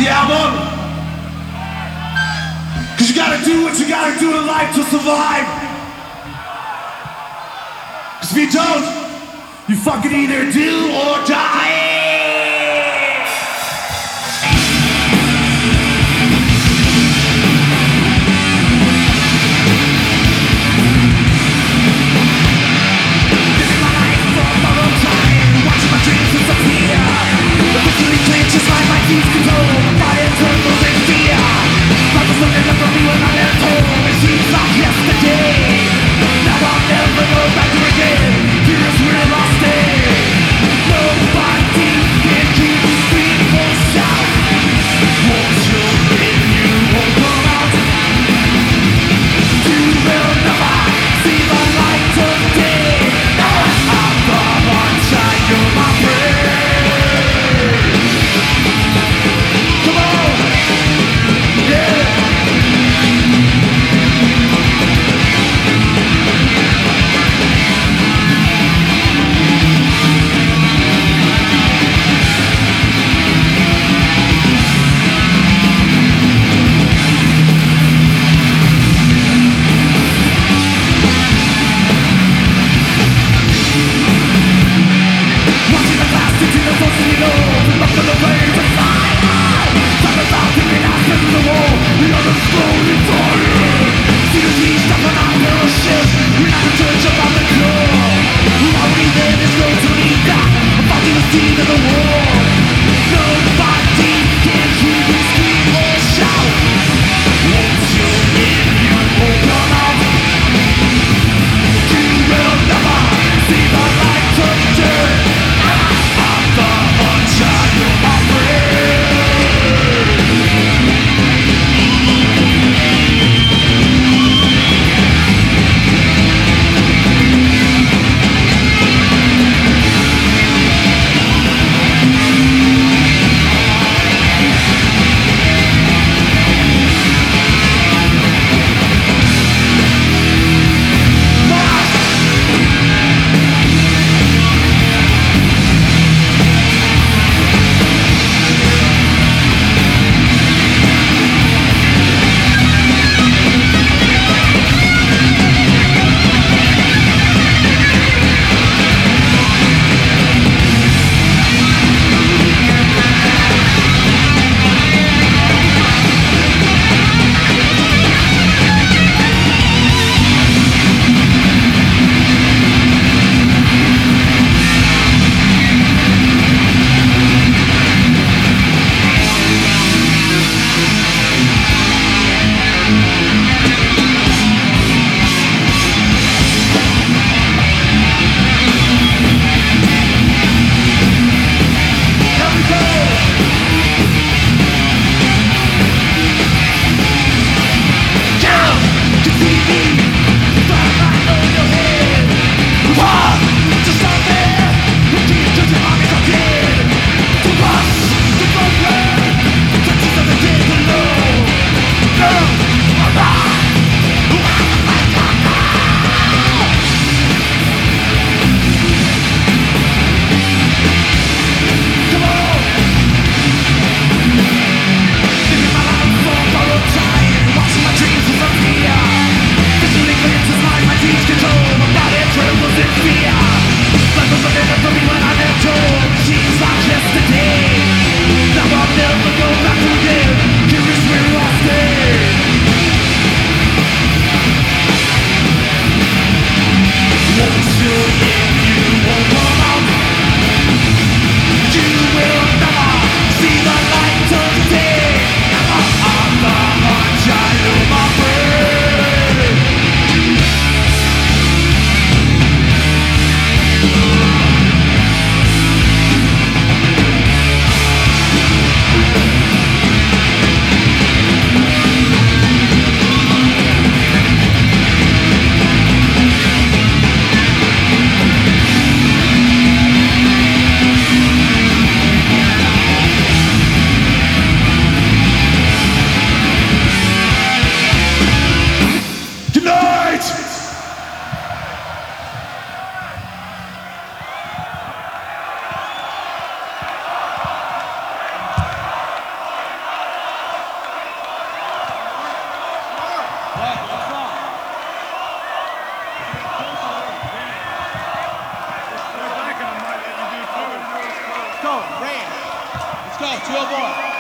the album. Cause you gotta do what you gotta do in life to survive. Cause if you don't, you fucking either do or die. Just like my teeth control, my internal in fear. Life was looking up for me when I left home. It seems like yesterday. Now I'll never go back to again. Here's where I lost it. Nobody 주여보